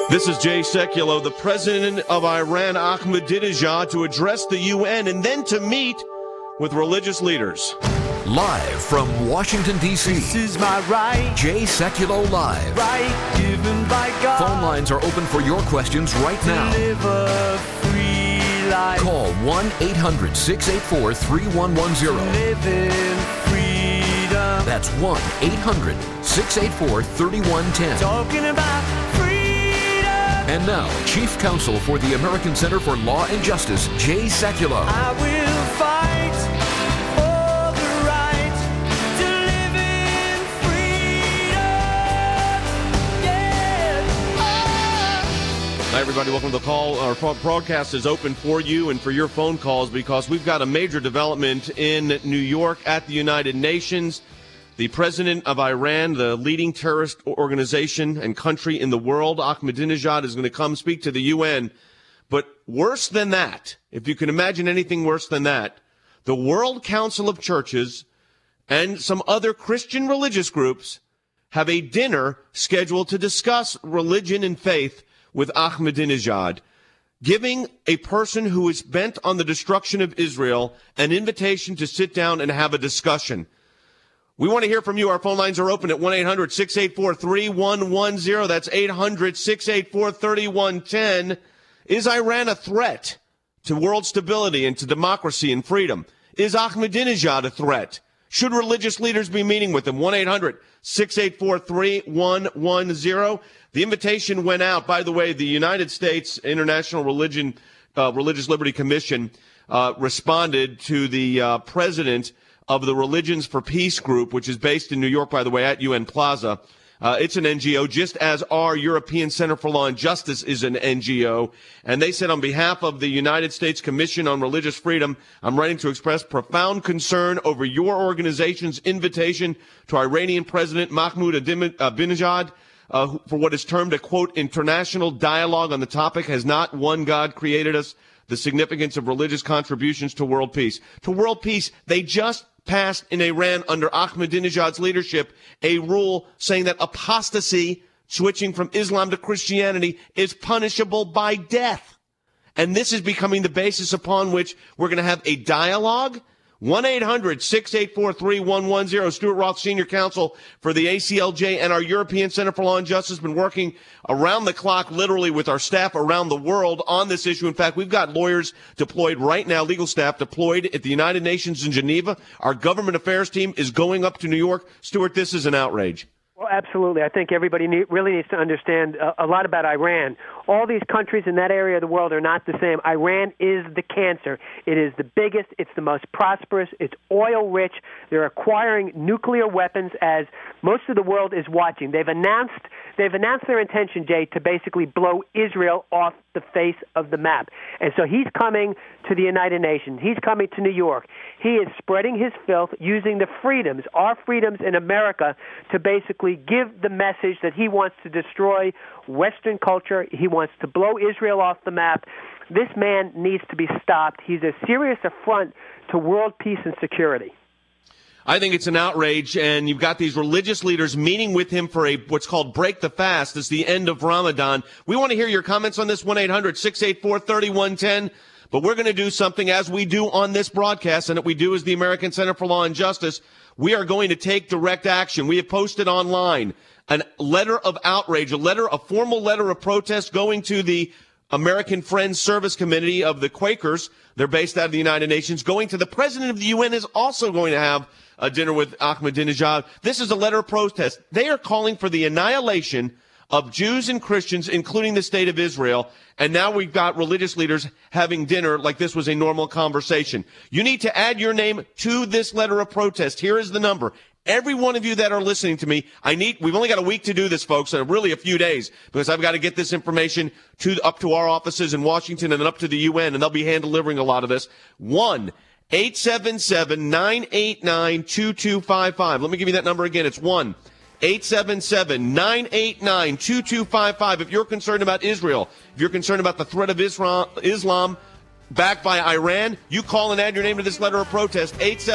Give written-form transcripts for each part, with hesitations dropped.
This is Jay Sekulow, the president of Iran, Ahmadinejad, to address the UN and then to meet with religious leaders. Live from Washington, D.C. This is my right. Jay Sekulow Live. Right given by God. Phone lines are open for your questions right now. Live a free life. Call 1-800-684-3110. Live in freedom. That's 1-800-684-3110. Talking about freedom. And now, Chief Counsel for the American Center for Law and Justice, Jay Sekulow. I will fight for the right to live in freedom. Yeah. Hi, everybody. Welcome to the call. Our broadcast is open for you and for your phone calls because we've got a major development in New York at the United Nations. The president of Iran, the leading terrorist organization and country in the world, Ahmadinejad, is going to come speak to the UN. But worse than that, if you can imagine anything worse than that, the World Council of Churches and some other Christian religious groups have a dinner scheduled to discuss religion and faith with Ahmadinejad, giving a person who is bent on the destruction of Israel an invitation to sit down and have a discussion. We want to hear from you. Our phone lines are open at 1-800-684-3110. That's 800-684-3110. Is Iran a threat to world stability and to democracy and freedom? Is Ahmadinejad a threat? Should religious leaders be meeting with them? 1-800-684-3110. The invitation went out. By the way, the United States International Religious Liberty Commission responded to the president of the Religions for Peace group, which is based in New York, by the way, at UN Plaza. It's an NGO, just as our European Center for Law and Justice is an NGO. And they said, on behalf of the United States Commission on Religious Freedom, I'm writing to express profound concern over your organization's invitation to Iranian President Mahmoud Ahmadinejad for what is termed a, quote, international dialogue on the topic. Has not one God created us? The significance of religious contributions to world peace. To world peace, they just passed in Iran under Ahmadinejad's leadership a rule saying that apostasy, switching from Islam to Christianity, is punishable by death. And this is becoming the basis upon which we're going to have a dialogue. 1-800-684-3110. Stuart Roth, Senior Counsel for the ACLJ and our European Center for Law and Justice, been working around the clock, literally, with our staff around the world on this issue. In fact, we've got lawyers deployed right now, legal staff deployed at the United Nations in Geneva. Our government affairs team is going up to New York. Stuart, this is an outrage. Well, absolutely. I think everybody really needs to understand a lot about Iran. All these countries in that area of the world are not the same. Iran is the cancer. It is the biggest. It's the most prosperous. It's oil-rich. They're acquiring nuclear weapons as most of the world is watching. They've announced their intention, Jay, to basically blow Israel off the face of the map. And so he's coming to the United Nations. He's coming to New York. He is spreading his filth, using the freedoms, our freedoms in America, to basically give the message that he wants to destroy Western culture. He wants to blow Israel off the map. This man needs to be stopped. He's a serious affront to world peace and security. I think it's an outrage, and you've got these religious leaders meeting with him for what's called Break the Fast. It's the end of Ramadan. We want to hear your comments on this, 1-800-684-3110. But we're going to do something, as we do on this broadcast, and that we do as the American Center for Law and Justice. We are going to take direct action. We have posted online a letter of outrage, a formal letter of protest going to the American Friends Service Committee of the Quakers. They're based out of the United Nations. Going to the president of the UN is also going to have a dinner with Ahmadinejad. This is a letter of protest. They are calling for the annihilation of Jews and Christians, including the state of Israel. And now we've got religious leaders having dinner like this was a normal conversation. You need to add your name to this letter of protest. Here is the number. Every one of you that are listening to me, we've only got a week to do this, folks, and really a few days, because I've got to get this information up to our offices in Washington and then up to the UN, and they'll be hand delivering a lot of this. 1-877-989-2255. Let me give you that number again. It's 1-877-989-2255. If you're concerned about Israel, if you're concerned about the threat of Islam backed by Iran, you call and add your name to this letter of protest,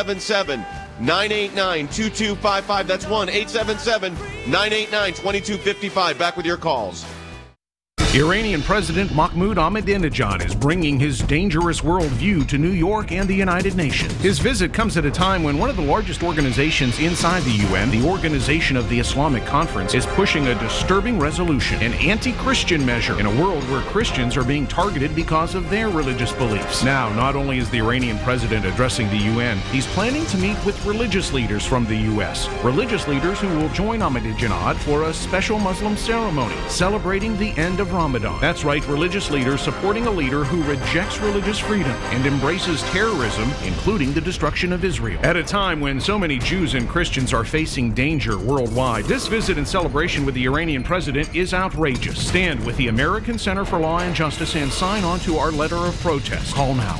877-989-2255. That's 1-877-989-2255. Back with your calls. Iranian President Mahmoud Ahmadinejad is bringing his dangerous worldview to New York and the United Nations. His visit comes at a time when one of the largest organizations inside the UN, the Organization of the Islamic Conference, is pushing a disturbing resolution, an anti-Christian measure, in a world where Christians are being targeted because of their religious beliefs. Now, not only is the Iranian president addressing the UN, he's planning to meet with religious leaders from the U.S., religious leaders who will join Ahmadinejad for a special Muslim ceremony celebrating the end of Ramadan. That's right, religious leaders supporting a leader who rejects religious freedom and embraces terrorism, including the destruction of Israel. At a time when so many Jews and Christians are facing danger worldwide, this visit and celebration with the Iranian president is outrageous. Stand with the American Center for Law and Justice and sign on to our letter of protest. Call now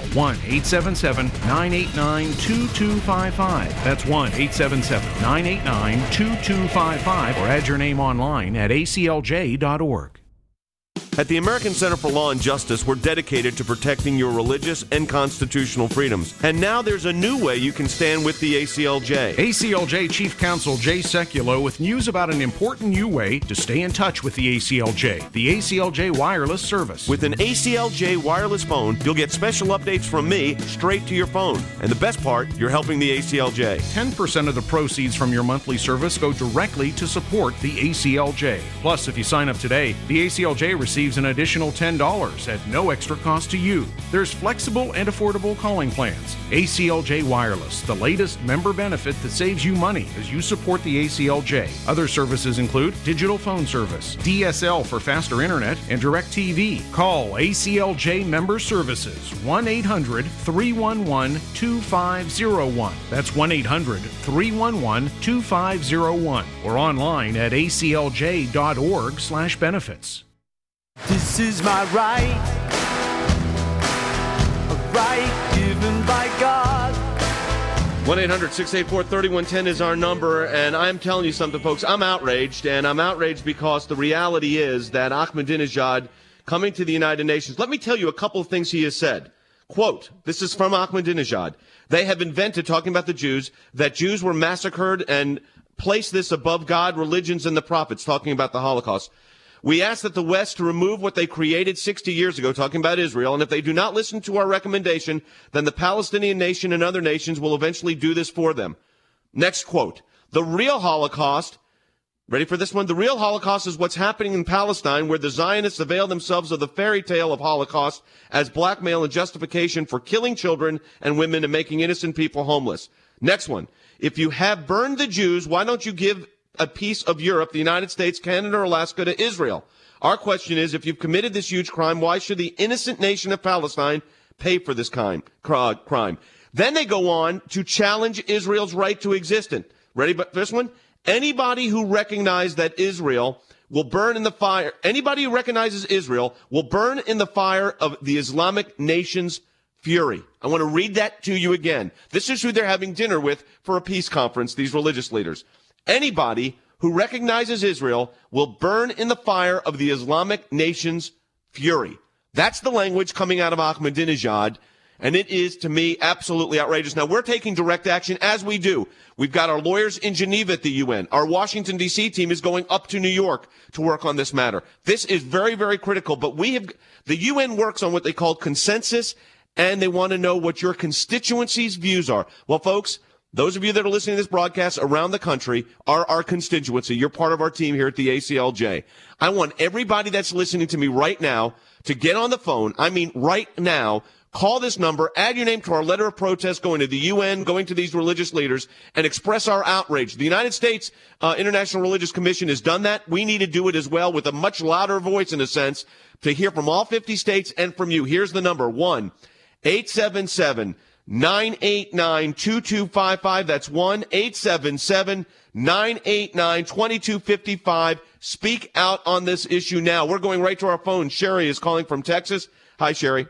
1-877-989-2255. That's 1-877-989-2255, or add your name online at aclj.org. At the American Center for Law and Justice, we're dedicated to protecting your religious and constitutional freedoms. And now there's a new way you can stand with the ACLJ. ACLJ Chief Counsel Jay Sekulow with news about an important new way to stay in touch with the ACLJ, the ACLJ Wireless Service. With an ACLJ wireless phone, you'll get special updates from me straight to your phone. And the best part, you're helping the ACLJ. 10% of the proceeds from your monthly service go directly to support the ACLJ. Plus, if you sign up today, the ACLJ receives an additional $10 at no extra cost to you. There's flexible and affordable calling plans. ACLJ Wireless, the latest member benefit that saves you money as you support the ACLJ. Other services include digital phone service, DSL for faster internet, and DirecTV. Call ACLJ Member Services 1-800-311-2501. That's 1-800-311-2501, or online at aclj.org/benefits. This is my right, a right given by God. 1-800-684-3110 is our number, and I'm telling you something, folks. I'm outraged, and I'm outraged because the reality is that Ahmadinejad coming to the United Nations, let me tell you a couple of things he has said. Quote, this is from Ahmadinejad. They have invented, talking about the Jews, that Jews were massacred and place this above God, religions, and the prophets, talking about the Holocaust. We ask that the West to remove what they created 60 years ago, talking about Israel, and if they do not listen to our recommendation, then the Palestinian nation and other nations will eventually do this for them. Next quote, the real Holocaust, ready for this one? The real Holocaust is what's happening in Palestine, where the Zionists avail themselves of the fairy tale of Holocaust as blackmail and justification for killing children and women and making innocent people homeless. Next one, if you have burned the Jews, why don't you give a piece of Europe, the United States, Canada, or Alaska to Israel? Our question is, if you've committed this huge crime, why should the innocent nation of Palestine pay for this crime? Then they go on to challenge Israel's right to existence. Ready for this one? Anybody who recognizes that Israel will burn in the fire, anybody who recognizes Israel will burn in the fire of the Islamic nation's fury. I want to read that to you again. This is who they're having dinner with for a peace conference, these religious leaders. Anybody who recognizes Israel will burn in the fire of the Islamic nation's fury. That's the language coming out of Ahmadinejad, and it is, to me, absolutely outrageous. Now, we're taking direct action, as we do. We've got our lawyers in Geneva at the UN. Our Washington, D.C. team is going up to New York to work on this matter. This is very, very critical, but the UN works on what they call consensus, and they want to know what your constituency's views are. Well, folks, those of you that are listening to this broadcast around the country are our constituency. You're part of our team here at the ACLJ. I want everybody that's listening to me right now to get on the phone. I mean, right now, call this number, add your name to our letter of protest going to the UN, going to these religious leaders, and express our outrage. The United States International Religious Commission has done that. We need to do it as well with a much louder voice, in a sense, to hear from all 50 states and from you. Here's the number, 1-877-989-2255. That's 1-877-989-2255. Speak out on this issue now. We're going right to our phone. Sherry is calling from Texas. Hi, Sherry.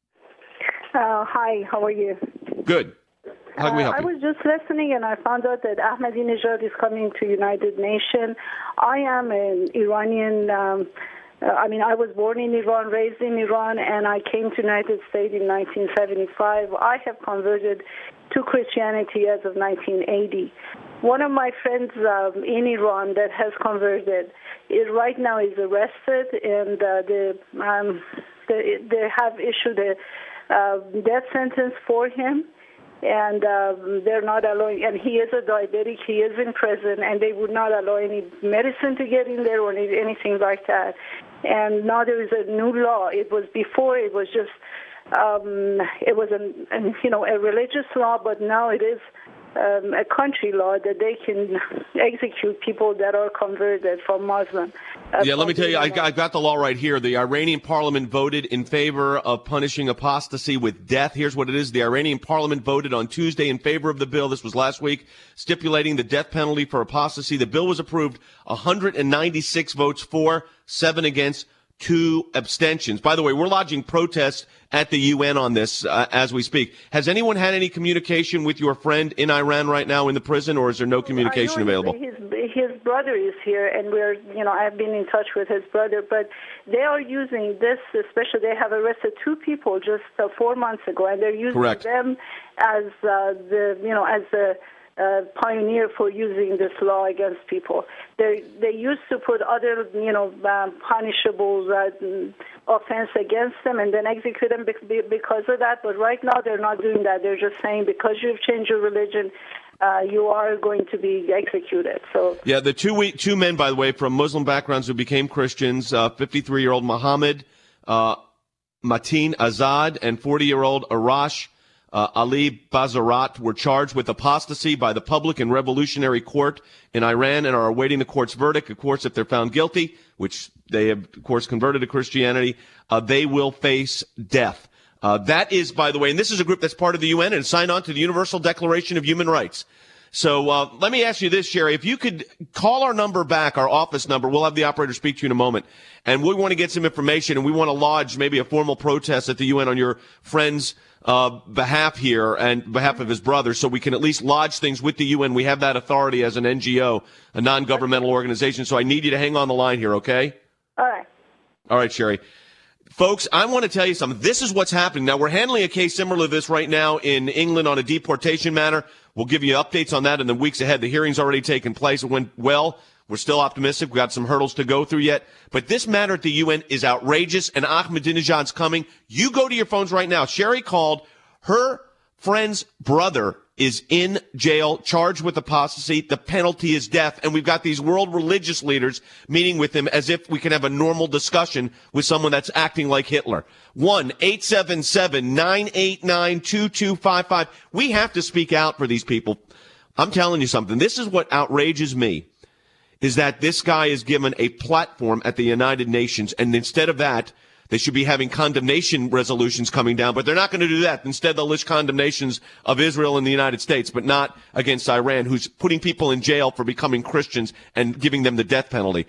Hi, how are you? Good. How can we help you? I was just listening, and I found out that Ahmadinejad is coming to United Nations. I am an Iranian. I was born in Iran, raised in Iran, and I came to United States in 1975. I have converted to Christianity as of 1980. one of my friends in Iran that has converted right now is arrested, and they have issued a death sentence for him. And they're not allowing, and he is a diabetic, he is in prison, and they would not allow any medicine to get in there or anything like that. And now there is a new law. It was before, it was just, it was a religious law, but now it is a country law that they can execute people that are converted from Muslim. Yeah, let me tell you, I got the law right here. The Iranian parliament voted in favor of punishing apostasy with death. Here's what it is. The Iranian parliament voted on Tuesday in favor of the bill. This was last week, stipulating the death penalty for apostasy. The bill was approved 196 votes for, 7 against, 2 abstentions. By the way, we're lodging protests at the UN on this as we speak. Has anyone had any communication with your friend in Iran right now in the prison, or is there no communication available? His brother is here, and I've been in touch with his brother, but they are using this, especially they have arrested 2 people just 4 months ago, and they're using them as the pioneer for using this law against people. They used to put other punishable offense against them and then execute them because of that. But right now they're not doing that. They're just saying because you've changed your religion, you are going to be executed. So yeah, the two men, by the way, from Muslim backgrounds who became Christians, 53-year-old Mohammed Mateen Azad and 40-year-old Arash Ali Bazarat were charged with apostasy by the Public and Revolutionary Court in Iran and are awaiting the court's verdict. Of course, if they're found guilty, which they have, of course, converted to Christianity, they will face death. That is, by the way, and this is a group that's part of the UN and signed on to the Universal Declaration of Human Rights. So let me ask you this, Sherry. If you could call our number back, our office number, we'll have the operator speak to you in a moment. And we want to get some information, and we want to lodge maybe a formal protest at the UN on your friend's behalf here and behalf of his brother, so we can at least lodge things with the UN. We have that authority as an NGO, a non-governmental organization. So I need you to hang on the line here, okay? All right. All right, Sherry. Folks, I want to tell you something. This is what's happening. Now, we're handling a case similar to this right now in England on a deportation matter. We'll give you updates on that in the weeks ahead. The hearing's already taken place. It went well. We're still optimistic. We've got some hurdles to go through yet. But this matter at the UN is outrageous, and Ahmadinejad's coming. You go to your phones right now. Sherry called. Her friend's brother is in jail, charged with apostasy. The penalty is death. And we've got these world religious leaders meeting with him as if we can have a normal discussion with someone that's acting like Hitler. 1-877-989-2255. We have to speak out for these people. I'm telling you something. This is what outrages me, is that this guy is given a platform at the United Nations, and instead of that, they should be having condemnation resolutions coming down, but they're not going to do that. Instead, they'll list condemnations of Israel and the United States, but not against Iran, who's putting people in jail for becoming Christians and giving them the death penalty.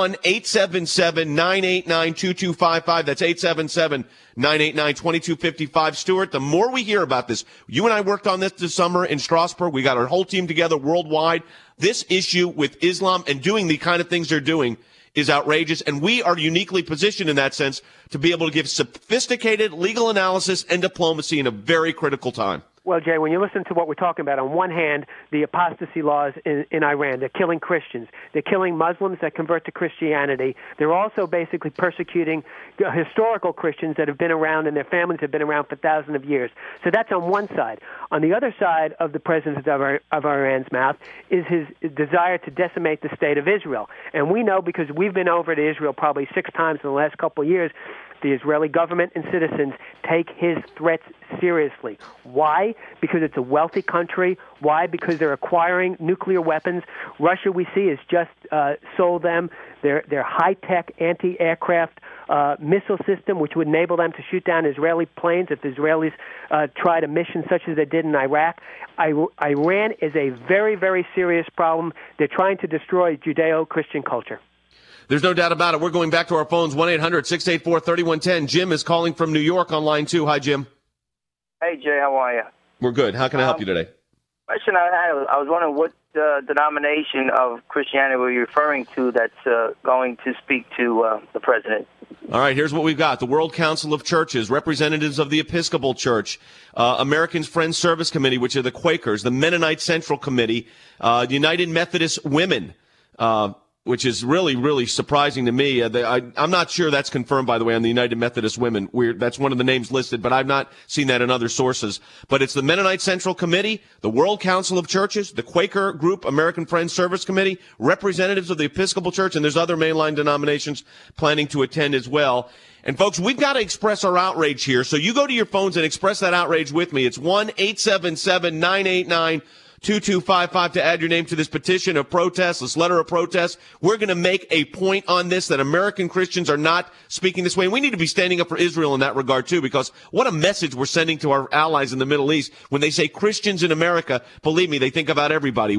1-877-989-2255. That's 877-989-2255. Stuart, the more we hear about this, you and I worked on this summer in Strasbourg. We got our whole team together worldwide. This issue with Islam and doing the kind of things they're doing is outrageous, and we are uniquely positioned in that sense to be able to give sophisticated legal analysis and diplomacy in a very critical time. Well, Jay, when you listen to what we're talking about, on one hand, the apostasy laws in Iran, they're killing Christians. They're killing Muslims that convert to Christianity. They're also basically persecuting historical Christians that have been around and their families have been around for thousands of years. So that's on one side. On the other side of the president of Iran's mouth is his desire to decimate the state of Israel. And we know, because we've been over to Israel probably 6 times in the last couple of years, the Israeli government and citizens take his threats seriously. Why? Because it's a wealthy country. Why? Because they're acquiring nuclear weapons. Russia, we see, has just sold them their high-tech anti-aircraft missile system, which would enable them to shoot down Israeli planes if the Israelis tried a mission such as they did in Iraq. Iran is a very, very serious problem. They're trying to destroy Judeo-Christian culture. There's no doubt about it. We're going back to our phones, 1-800-684-3110. Jim is calling from New York on line 2. Hi, Jim. Hey, Jay, how are you? We're good. How can I help you today? Question I had, I was wondering what denomination of Christianity were you referring to that's going to speak to the president? All right, here's what we've got. The World Council of Churches, representatives of the Episcopal Church, American Friends Service Committee, which are the Quakers, the Mennonite Central Committee, United Methodist Women, which is really, really surprising to me. I'm not sure that's confirmed, by the way, on the United Methodist Women. That's one of the names listed, but I've not seen that in other sources. But it's the Mennonite Central Committee, the World Council of Churches, the Quaker Group, American Friends Service Committee, representatives of the Episcopal Church, and there's other mainline denominations planning to attend as well. And folks, we've got to express our outrage here. So you go to your phones and express that outrage with me. It's 1-877-989-2255 to add your name to this petition of protest, this letter of protest. We're going to make a point on this that American Christians are not speaking this way. And we need to be standing up for Israel in that regard, too, because what a message we're sending to our allies in the Middle East when they say Christians in America. Believe me, they think about everybody.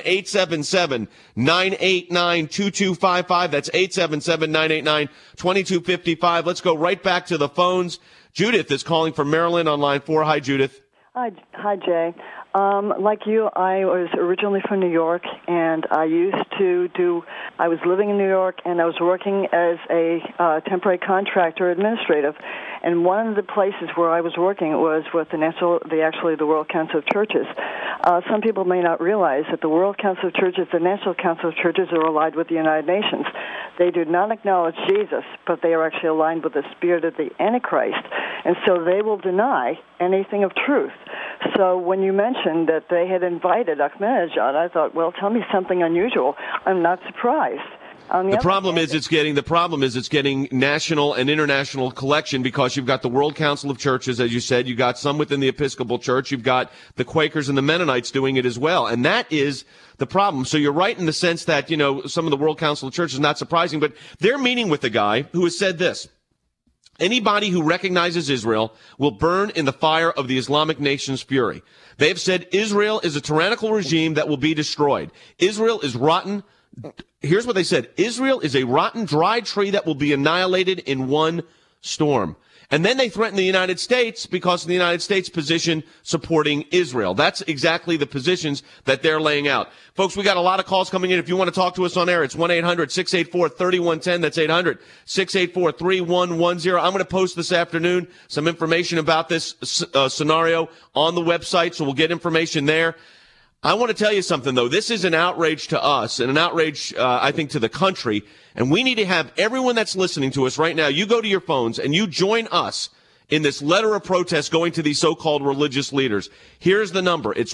1-877-989-2255. That's 877-989-2255. Let's go right back to the phones. Judith is calling from Maryland on line 4. Hi, Judith. Hi, Jay. Like you, I was originally from New York, and I was living in New York, and I was working as a temporary contractor administrative. And one of the places where I was working was with the World Council of Churches. Some people may not realize that the World Council of Churches, the National Council of Churches, are allied with the United Nations. They do not acknowledge Jesus, but they are actually aligned with the spirit of the Antichrist. And so they will deny anything of truth. So when you mentioned that they had invited Ahmadinejad, I thought, well, tell me something unusual. I'm not surprised. The problem is it's getting national and international collection because you've got the World Council of Churches, as you said, you've got some within the Episcopal Church, you've got the Quakers and the Mennonites doing it as well. And that is the problem. So you're right in the sense that, some of the World Council of Churches is not surprising, but they're meeting with a guy who has said this. Anybody who recognizes Israel will burn in the fire of the Islamic nation's fury. They have said Israel is a tyrannical regime that will be destroyed. Israel is rotten. Here's what they said. Israel is a rotten, dry tree that will be annihilated in one storm. And then they threaten the United States because of the United States position supporting Israel. That's exactly the positions that they're laying out. Folks, we got a lot of calls coming in. If you want to talk to us on air, it's 1-800-684-3110. That's 800-684-3110. I'm going to post this afternoon some information about this scenario on the website, so we'll get information there. I want to tell you something, though. This is an outrage to us and an outrage, I think, to the country. And we need to have everyone that's listening to us right now, you go to your phones and you join us in this letter of protest going to these so-called religious leaders. Here's the number. It's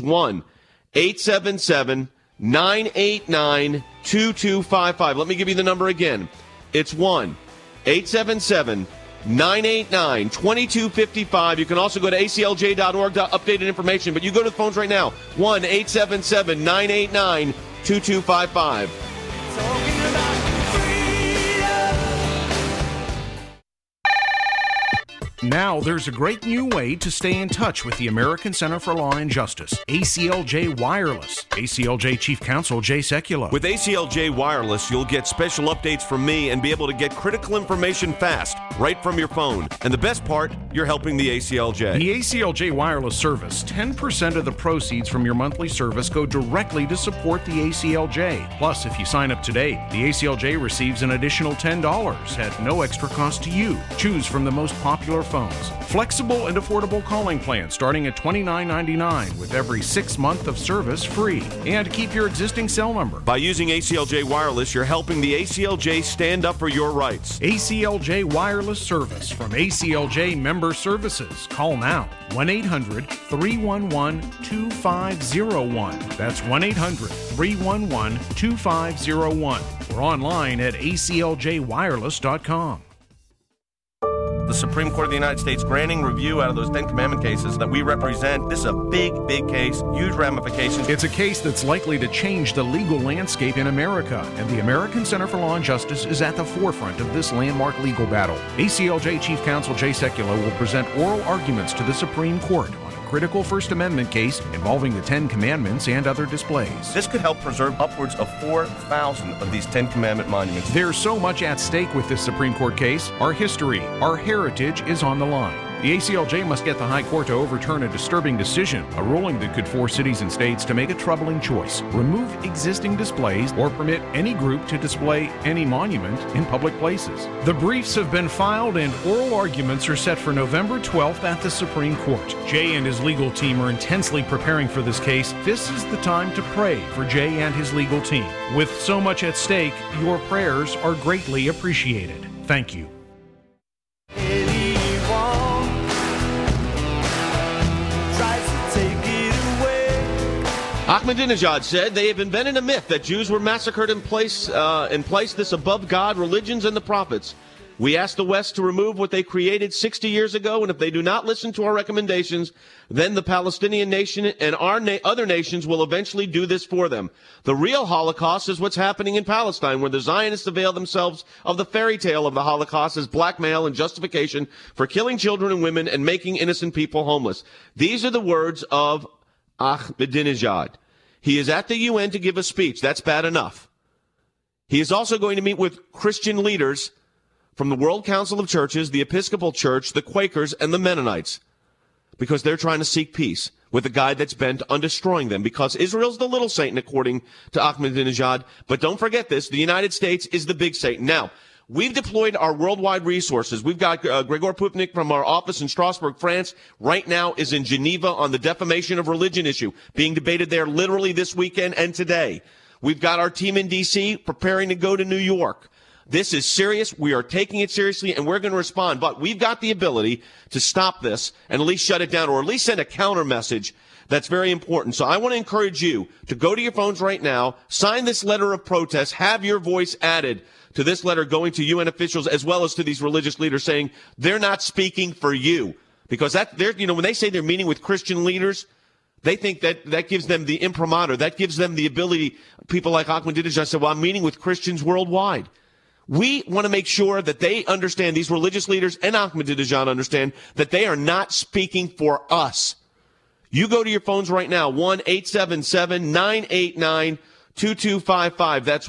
1-877-989-2255. Let me give you the number again. It's 1-877-989-2255. You can also go to aclj.org to updated information, but you go to the phones right now. 1-877-989-2255. Now there's a great new way to stay in touch with the American Center for Law and Justice, ACLJ Wireless. ACLJ Chief Counsel Jay Sekulow. With ACLJ Wireless, you'll get special updates from me and be able to get critical information fast, right from your phone. And the best part, you're helping the ACLJ. The ACLJ Wireless service, 10% of the proceeds from your monthly service go directly to support the ACLJ. Plus, if you sign up today, the ACLJ receives an additional $10 at no extra cost to you. Choose from the most popular phones. Flexible and affordable calling plans starting at $29.99 with every 6 month of service free. And keep your existing cell number. By using ACLJ Wireless, you're helping the ACLJ stand up for your rights. ACLJ Wireless Service from ACLJ Member Services. Call now. 1-800-311-2501. That's 1-800-311-2501. Or online at acljwireless.com. The Supreme Court of the United States granting review out of those 10 Commandment cases that we represent. This is a big, big case, huge ramifications. It's a case that's likely to change the legal landscape in America, and the American Center for Law and Justice is at the forefront of this landmark legal battle. ACLJ Chief Counsel Jay Sekulow will present oral arguments to the Supreme Court on a critical First Amendment case involving the 10 Commandments and other displays. This could help preserve upwards of 4,000 of these 10 Commandment monuments. There's so much at stake with this Supreme Court case. Our history, our heritage is on the line. The ACLJ must get the High Court to overturn a disturbing decision, a ruling that could force cities and states to make a troubling choice: remove existing displays or permit any group to display any monument in public places. The briefs have been filed and oral arguments are set for November 12th at the Supreme Court. Jay and his legal team are intensely preparing for this case. This is the time to pray for Jay and his legal team. With so much at stake, your prayers are greatly appreciated. Thank you. Ahmadinejad said they have invented a myth that Jews were massacred and placed this above God, religions, and the prophets. We ask the West to remove what they created 60 years ago, and if they do not listen to our recommendations, then the Palestinian nation and our other nations will eventually do this for them. The real Holocaust is what's happening in Palestine, where the Zionists avail themselves of the fairy tale of the Holocaust as blackmail and justification for killing children and women and making innocent people homeless. These are the words of Ahmadinejad. He is at the UN to give a speech. That's bad enough. He is also going to meet with Christian leaders from the World Council of Churches, the Episcopal Church, the Quakers, and the Mennonites, because they're trying to seek peace with a guy that's bent on destroying them, because Israel's the little Satan, according to Ahmadinejad. But don't forget this, the United States is the big Satan. Now, we've deployed our worldwide resources. We've got Gregor Pupnik from our office in Strasbourg, France, right now is in Geneva on the defamation of religion issue, being debated there literally this weekend and today. We've got our team in D.C. preparing to go to New York. This is serious. We are taking it seriously, and we're going to respond. But we've got the ability to stop this and at least shut it down, or at least send a counter message. That's very important. So I want to encourage you to go to your phones right now, sign this letter of protest, have your voice added to this letter going to UN officials as well as to these religious leaders, saying they're not speaking for you. Because when they say they're meeting with Christian leaders, they think that gives them the imprimatur. That gives them the ability. People like Ahmadinejad said, well, I'm meeting with Christians worldwide. We want to make sure that they understand, these religious leaders and Ahmadinejad understand, that they are not speaking for us. You go to your phones right now, 1-877-989-2255. That's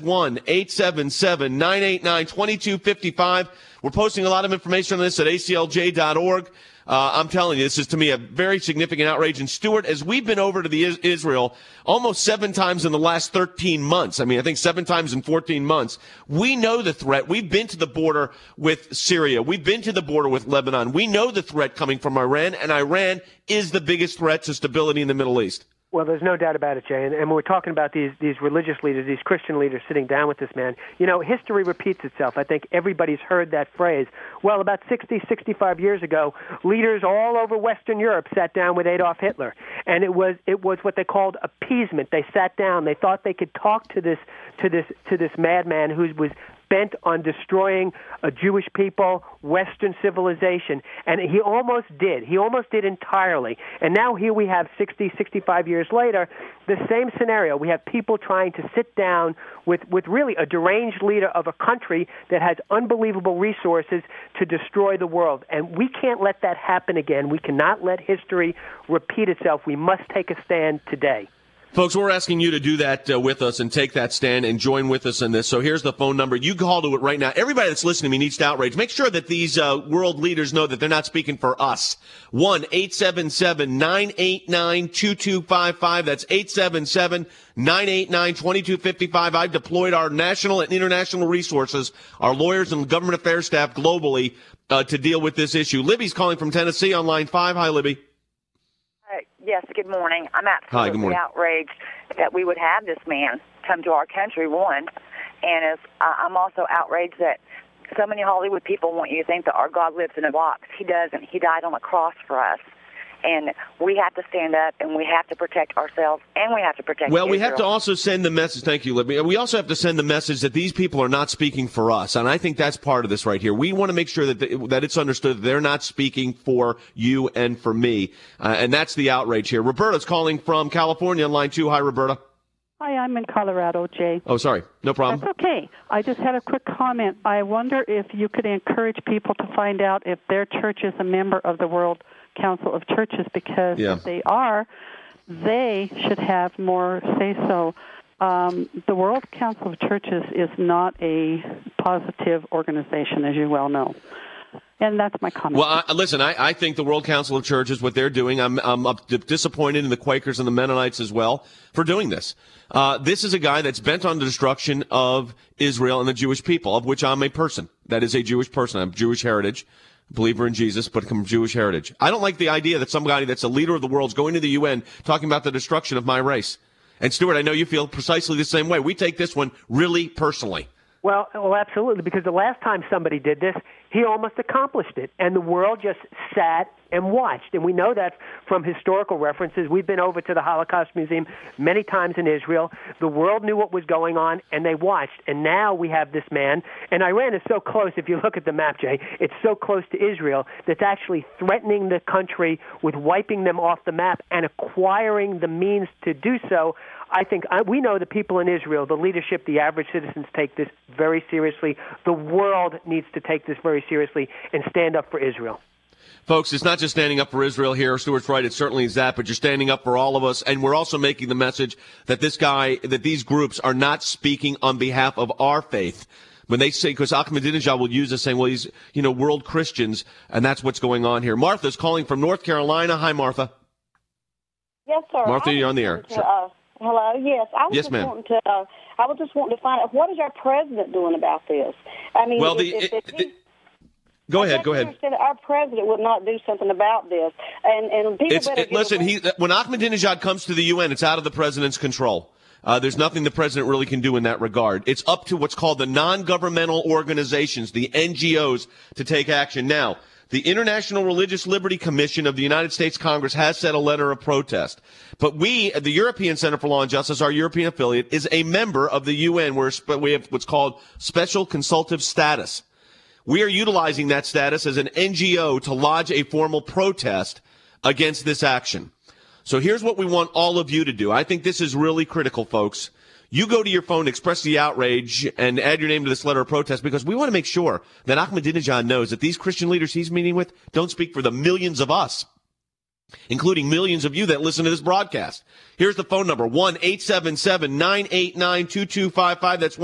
1-877-989-2255. We're posting a lot of information on this at aclj.org. I'm telling you, this is to me a very significant outrage. And Stuart, as we've been over to Israel almost 7 times in the last 13 months, I think 7 times in 14 months, we know the threat. We've been to the border with Syria. We've been to the border with Lebanon. We know the threat coming from Iran, and Iran is the biggest threat to stability in the Middle East. Well, there's no doubt about it, Jay. And we're talking about these religious leaders, these Christian leaders sitting down with this man. You know, history repeats itself. I think everybody's heard that phrase. Well, about 60, 65 years ago, leaders all over Western Europe sat down with Adolf Hitler. And it was what they called appeasement. They sat down. They thought they could talk to this madman who was bent on destroying a Jewish people, Western civilization. And he almost did. He almost did entirely. And now here we have 60, 65 years later, the same scenario. We have people trying to sit down with really a deranged leader of a country that has unbelievable resources to destroy the world. And we can't let that happen again. We cannot let history repeat itself. We must take a stand today. Folks, we're asking you to do that with us and take that stand and join with us in this. So here's the phone number. You call to it right now. Everybody that's listening to me needs to outrage. Make sure that these world leaders know that they're not speaking for us. 1-877-989-2255. That's 877-989-2255. I've deployed our national and international resources, our lawyers and government affairs staff globally to deal with this issue. Libby's calling from Tennessee on line 5. Hi, Libby. Yes, good morning. I'm absolutely outraged that we would have this man come to our country, one. And I'm also outraged that so many Hollywood people want you to think that our God lives in a box. He doesn't. He died on the cross for us. And we have to stand up, and we have to protect ourselves, and we have to protect Israel. We have to also send the message. Thank you, Libby. We also have to send the message that these people are not speaking for us, and I think that's part of this right here. We want to make sure that it's understood that they're not speaking for you and for me, and that's the outrage here. Roberta's calling from California on line 2. Hi, Roberta. Hi, I'm in Colorado, Jay. Oh, sorry. No problem. That's okay. I just had a quick comment. I wonder if you could encourage people to find out if their church is a member of the World Council of Churches, because if they are, they should have more say-so. The World Council of Churches is not a positive organization, as you well know. And that's my comment. Well, listen, I think the World Council of Churches, what they're doing, I'm disappointed in the Quakers and the Mennonites as well for doing this. This is a guy that's bent on the destruction of Israel and the Jewish people, of which I'm a person. That is a Jewish person. I'm Jewish heritage, believer in Jesus, but from Jewish heritage. I don't like the idea that somebody that's a leader of the world is going to the UN talking about the destruction of my race. And Stuart, I know you feel precisely the same way. We take this one really personally. Well, absolutely, because the last time somebody did this, he almost accomplished it, and the world just sat and watched. And we know that from historical references. We've been over to the Holocaust Museum many times in Israel. The world knew what was going on, and they watched. And now we have this man, and Iran is so close, if you look at the map, Jay, it's so close to Israel that's actually threatening the country with wiping them off the map and acquiring the means to do so. I think we know the people in Israel, the leadership, the average citizens take this very seriously. The world needs to take this very seriously and stand up for Israel. Folks, it's not just standing up for Israel here. Stuart's right. It certainly is that, but you're standing up for all of us. And we're also making the message that that these groups are not speaking on behalf of our faith. When they say, because Ahmadinejad will use this saying, well, he's, world Christians, and that's what's going on here. Martha's calling from North Carolina. Hi, Martha. Yes, sir. Martha, you're on the air. Hello. Yes, I was yes, just ma'am. I was just wanting to find out, what is our president doing about this? I mean, well, go ahead. Our president would not do something about this, and people listen. When Ahmadinejad comes to the UN, it's out of the president's control. There's nothing the president really can do in that regard. It's up to what's called the non-governmental organizations, the NGOs, to take action. Now, the International Religious Liberty Commission of the United States Congress has sent a letter of protest. But we, the European Center for Law and Justice, our European affiliate, is a member of the UN where we have what's called special consultative status. We are utilizing that status as an NGO to lodge a formal protest against this action. So here's what we want all of you to do. I think this is really critical, folks. You go to your phone, express the outrage, and add your name to this letter of protest, because we want to make sure that Ahmadinejad knows that these Christian leaders he's meeting with don't speak for the millions of us, including millions of you that listen to this broadcast. Here's the phone number, 1-877-989-2255. That's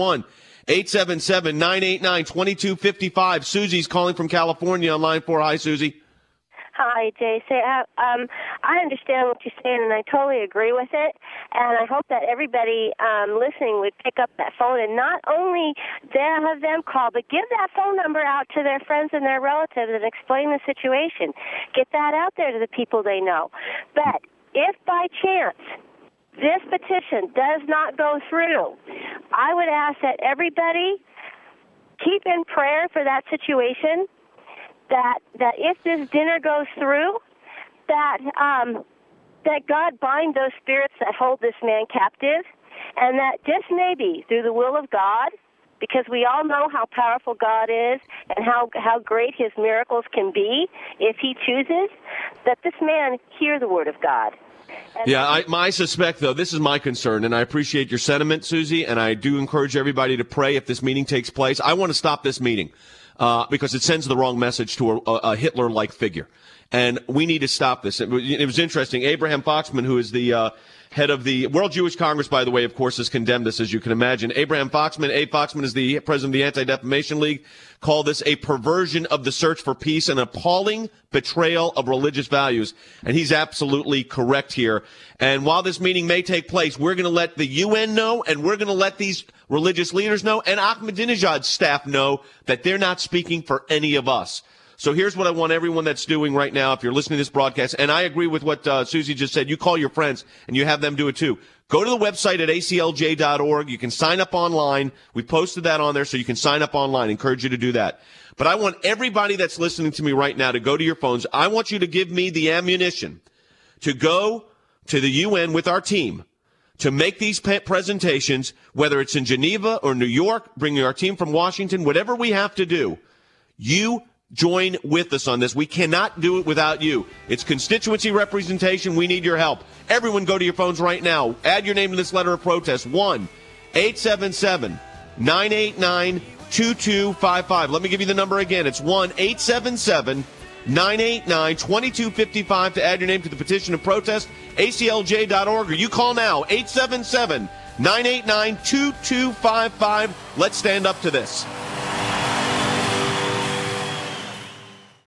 1-877-989-2255. Susie's calling from California on line 4. Hi, Susie. Hi, Jay. I understand what you're saying, and I totally agree with it. And I hope that everybody listening would pick up that phone and not only have them call, but give that phone number out to their friends and their relatives and explain the situation. Get that out there to the people they know. But if by chance this petition does not go through, I would ask that everybody keep in prayer for that situation. That if this dinner goes through, that God bind those spirits that hold this man captive, and that just maybe through the will of God, because we all know how powerful God is and how great his miracles can be if he chooses, that this man hear the word of God. Yeah, I suspect, though, this is my concern, and I appreciate your sentiment, Susie, and I do encourage everybody to pray if this meeting takes place. I want to stop this meeting. Because it sends the wrong message to a Hitler-like figure. And we need to stop this. It was interesting. Abraham Foxman, who is the head of the World Jewish Congress, by the way, of course, has condemned this, as you can imagine. Abraham Foxman, Abe Foxman is the president of the Anti-Defamation League, called this a perversion of the search for peace, an appalling betrayal of religious values. And he's absolutely correct here. And while this meeting may take place, we're going to let the UN know, and we're going to let these religious leaders know, and Ahmadinejad's staff know that they're not speaking for any of us. So here's what I want everyone that's doing right now, if you're listening to this broadcast, and I agree with what Susie just said. You call your friends, and you have them do it too. Go to the website at aclj.org. You can sign up online. We posted that on there, so you can sign up online. I encourage you to do that. But I want everybody that's listening to me right now to go to your phones. I want you to give me the ammunition to go to the UN with our team to make these presentations, whether it's in Geneva or New York, bringing our team from Washington, whatever we have to do. You join with us on this. We cannot do it without you. It's constituency representation. We need your help. Everyone go to your phones right now. Add your name to this letter of protest. 1-877-989-2255. Let me give you the number again. It's 1-877-989-2255 to add your name to the petition of protest. ACLJ.org, or you call now. 877-989-2255. Let's stand up to this.